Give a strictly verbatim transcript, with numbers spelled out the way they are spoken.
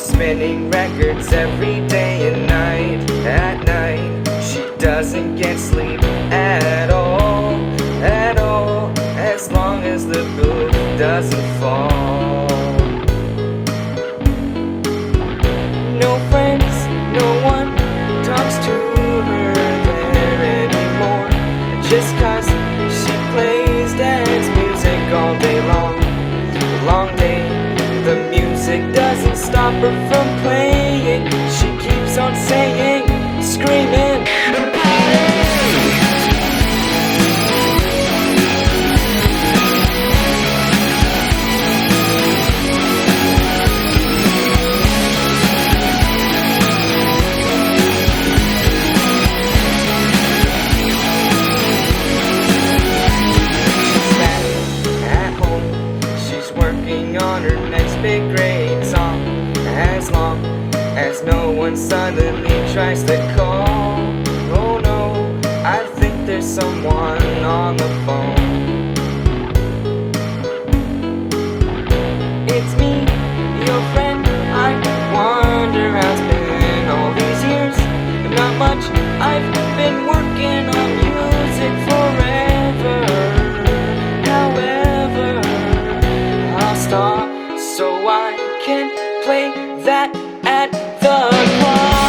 spinning records every day and night. At night, she doesn't get sleep at all, at all, as long as the roof doesn't fall. No friends, no one talks to her there anymore, just cause she plays dance music all day long. The long day, the music doesn't stop her from playing. She keeps on saying, screaming, working on her next big great song. As long as no one suddenly tries to call, oh no, I think there's someone on the phone. It's me, your friend. I wonder how it's been all these years. But not much, I've been working on music forever. However, stop so I can play that at the club.